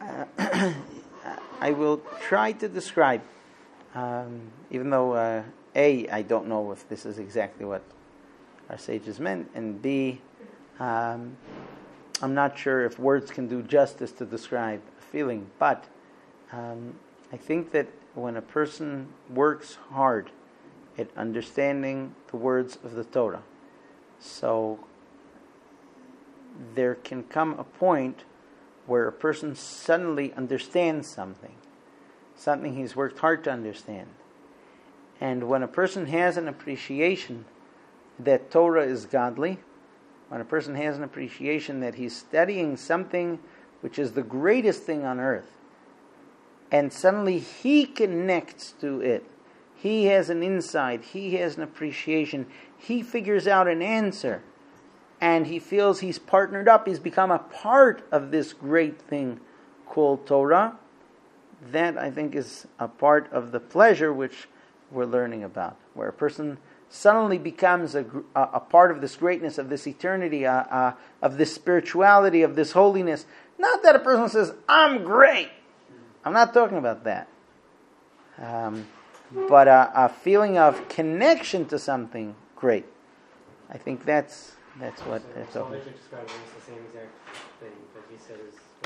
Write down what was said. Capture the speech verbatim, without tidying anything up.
Uh, I will try to describe, um, even though uh, A, I don't know if this is exactly what our sages meant, and B, um, I'm not sure if words can do justice to describe a feeling, but um, I think that when a person works hard at understanding the words of the Torah, so there can come a point where a person suddenly understands something, something he's worked hard to understand. And when a person has an appreciation that Torah is godly, when a person has an appreciation that he's studying something which is the greatest thing on earth, and suddenly he connects to it, he has an insight, he has an appreciation, he figures out an answer, and he feels he's partnered up, he's become a part of this great thing called Torah. That, I think, is a part of the pleasure which we're learning about, where a person suddenly becomes a, a, a part of this greatness, of this eternity, uh, uh, of this spirituality, of this holiness. Not that a person says, I'm great. I'm not talking about that. Um, but a, a feeling of connection to something great. I think that's that's what. So, That's so all. described almost the same exact thing that he said is